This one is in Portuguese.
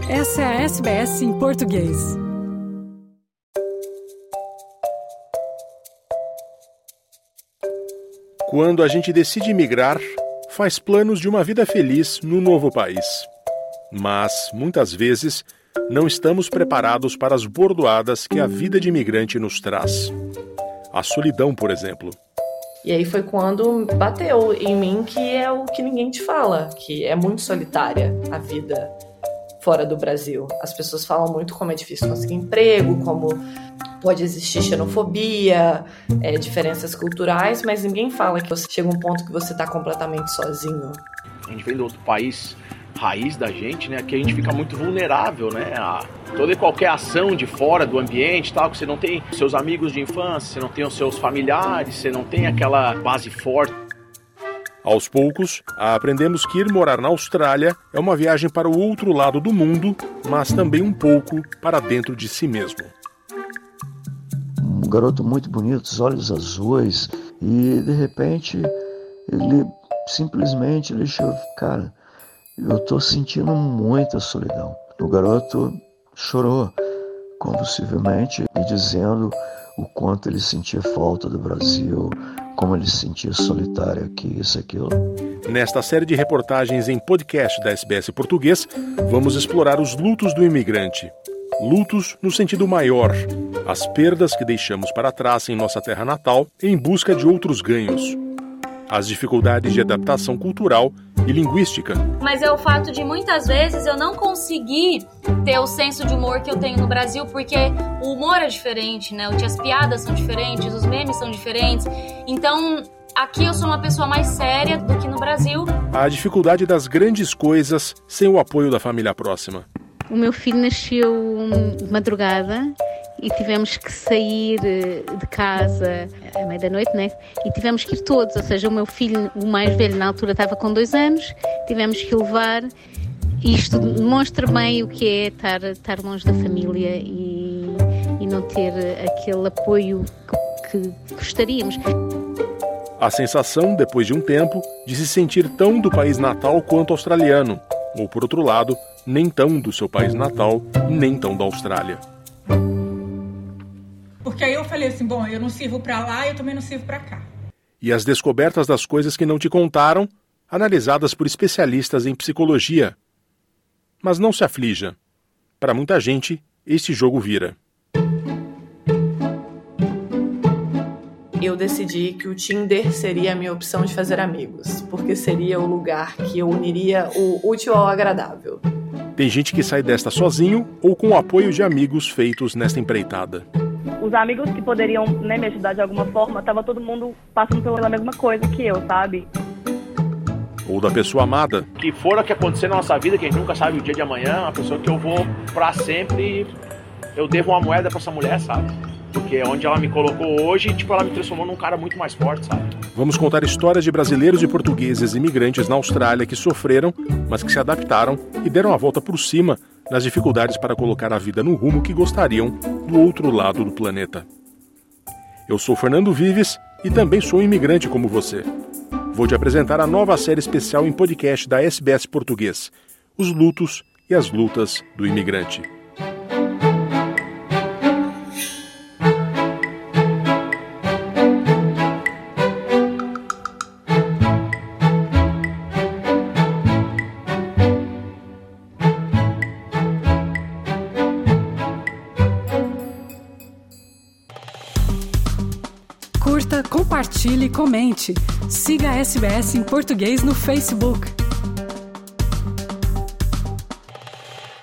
Essa é a SBS em português. Quando a gente decide migrar, faz planos de uma vida feliz no novo país. Mas, muitas vezes, não estamos preparados para as bordoadas que a vida de imigrante nos traz. A solidão, por exemplo. E aí foi quando bateu em mim que é o que ninguém te fala, que é muito solitária a vida fora do Brasil. As pessoas falam muito como é difícil conseguir emprego, como pode existir xenofobia, diferenças culturais, mas ninguém fala que você chega a um ponto que você está completamente sozinho. A gente vem de outro país, raiz da gente, né? Que a gente fica muito vulnerável, né? A toda e qualquer ação de fora do ambiente, tal, que você não tem seus amigos de infância, você não tem os seus familiares, você não tem aquela base forte. Aos poucos, aprendemos que ir morar na Austrália é uma viagem para o outro lado do mundo, mas também um pouco para dentro de si mesmo. Um garoto muito bonito, os olhos azuis, e de repente ele simplesmente chegou, cara, eu tô sentindo muita solidão. O garoto chorou convulsivamente e dizendo o quanto ele sentia falta do Brasil, como ele se sentia solitário aqui, isso, aquilo. Nesta série de reportagens em podcast da SBS Português, vamos explorar os lutos do imigrante. Lutos no sentido maior, as perdas que deixamos para trás em nossa terra natal em busca de outros ganhos. As dificuldades de adaptação cultural e linguística. Mas é o fato de muitas vezes eu não conseguir ter o senso de humor que eu tenho no Brasil, porque o humor é diferente, né? As piadas são diferentes, os memes são diferentes. Então, aqui eu sou uma pessoa mais séria do que no Brasil. A dificuldade das grandes coisas sem o apoio da família próxima. O meu filho nasceu de madrugada e tivemos que sair de casa à meia da noite, né? E tivemos que ir todos, ou seja, o meu filho, o mais velho, na altura estava com 2 anos, tivemos que o levar. Isto demonstra bem o que é estar longe da família e não ter aquele apoio que gostaríamos. A sensação, depois de um tempo, de se sentir tão do país natal quanto australiano, ou, por outro lado, nem tão do seu país natal, nem tão da Austrália. Porque aí eu falei assim, bom, eu não sirvo para lá e eu também não sirvo para cá. E as descobertas das coisas que não te contaram, analisadas por especialistas em psicologia. Mas não se aflija. Para muita gente, este jogo vira. Eu decidi que o Tinder seria a minha opção de fazer amigos, porque seria o lugar que eu uniria o útil ao agradável. Tem gente que sai desta sozinho ou com o apoio de amigos feitos nesta empreitada. Os amigos que poderiam, né, me ajudar de alguma forma, tava todo mundo passando pela mesma coisa que eu, sabe? Ou da pessoa amada. Que for o que acontecer na nossa vida, que a gente nunca sabe o dia de amanhã, a pessoa que eu vou pra sempre, eu devo uma moeda pra essa mulher, sabe? Porque onde ela me colocou hoje, ela me transformou num cara muito mais forte, sabe? Vamos contar histórias de brasileiros e portugueses imigrantes na Austrália que sofreram, mas que se adaptaram e deram a volta por cima nas dificuldades para colocar a vida no rumo que gostariam do outro lado do planeta. Eu sou Fernando Vives e também sou um imigrante como você. Vou te apresentar a nova série especial em podcast da SBS Português, Os Lutos e as Lutas do Imigrante. Curta, compartilhe e comente. Siga a SBS em português no Facebook.